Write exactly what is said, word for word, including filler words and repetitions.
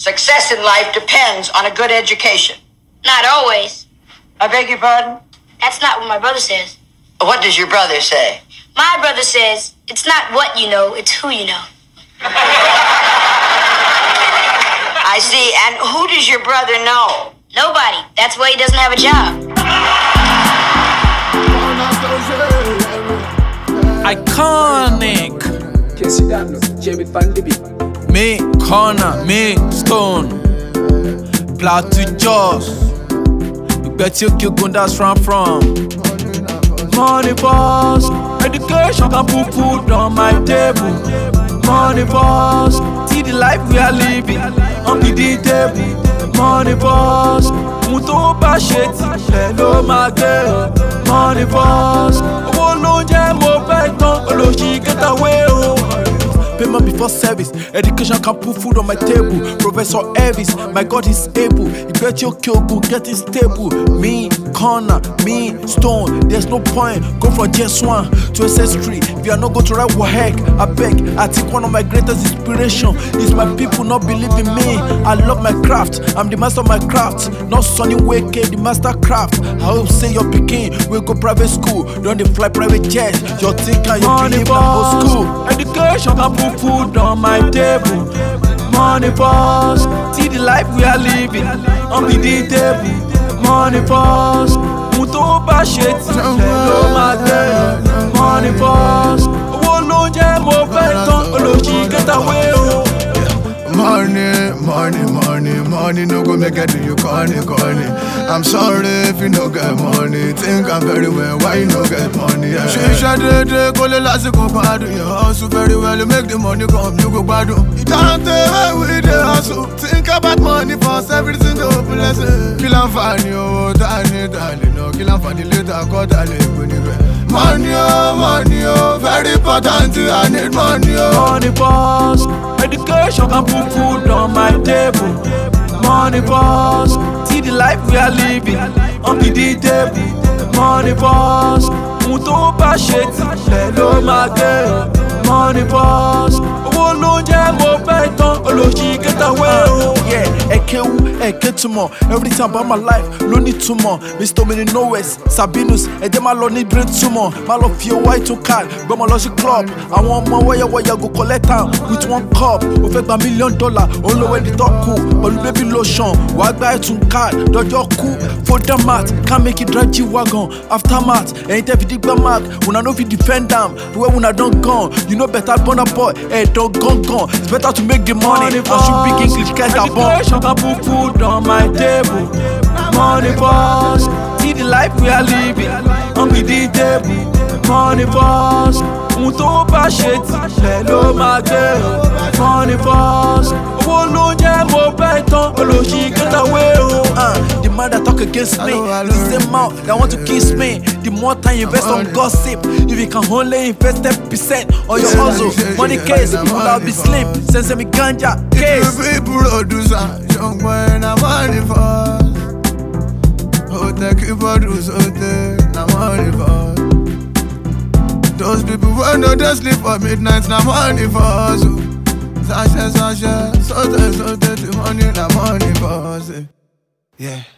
Success in life depends on a good education. Not always. I beg your pardon? That's not what my brother says. What does your brother say? My brother says, it's not what you know, it's who you know. I see. And who does your brother know? Nobody. That's why he doesn't have a job. Iconic. Me, Corner, me, Stone. Plateau Jaws. You bet you kill Gundas from from. Money boss. Education can put food on my table. Money boss. See the life we are living on the table. Money boss. Muto ba sheti hello my girl. Money boss. Owo lo je mo fe tan oloshi get away oh. Payment before service, education can put food on my table. Professor Elvis, my God is able. You bet your kill go get it stable. Me, Corner, me, Stone. There's no point. Go from J S one to S S three. If you are not going to write Waheg, I beg. I think one of my greatest inspiration is my people not believing me. I love my craft. I'm the master of my craft. Not Sonny Wake, the master craft. I hope say your picking will go private school. Don't they fly private jet? Your thinker, your believe in old school. Education can put food on my table. Money boss. See the life we are living on the table. Money boss. Muto ba sheti hello my girl. Money boss. Owo lo je mo fe tan oloji get away oh. Money, money, money, money no go make it to you corny, corny. I'm sorry if you no get money. Think I'm very well, why you no get money? Yeah. She shot it, call it last go bad. You hustle very well, you make the money come, you go bad. You can't tell with the hustle. Think about money first, everything go blessed. Kill and find you, darling, darling. No, kill and find the later, got a little money, oh, money, oh, very important. I need money, oh. Money boss. Education can put food on my table. Money boss. See the life we are living on the table. Money boss. Muto ba sheti hello my girl. Money boss. Owo lo je mo fe tan oloshi get away oh. Yeah, Ekewu, Eketumo. Every time about my life, lo need tumor. Mister Mini Knowes, Sabinus, and then my lo need brain tumor. My love your white to card, but my logic club. I want my wire wire go collect am with one cup. Over a million dollar, only when the talk cool. But baby lotion, why buy two card? Dojo cool for the mat, can't make it drive G wagon. Aftermath, ain't every big mark. When I know if you defend them, where when I don't gone, you know better burn a boy. Hey, don't gone gone. It's better to make the money. I should big English get a bomb. Education can put food on my table. Money boss. See the life we are living on the table. Money boss. Muto ba sheti hello my girl. Money boss. Owo lo je mo fe tan oloshi get away oh. Uh, the man that talk against me, the same mouth that want to kiss me. The more time you invest on gossip, if you can only invest ten percent on your hustle, money case, you will be slim. Send me ganja case. People producer, young boy na money for. Oh, take you produce, oh, take na money for. Those people who know they sleep for midnight, na money for us. Sasha, Sasha, so they, so they, the money, na money for us. Yeah.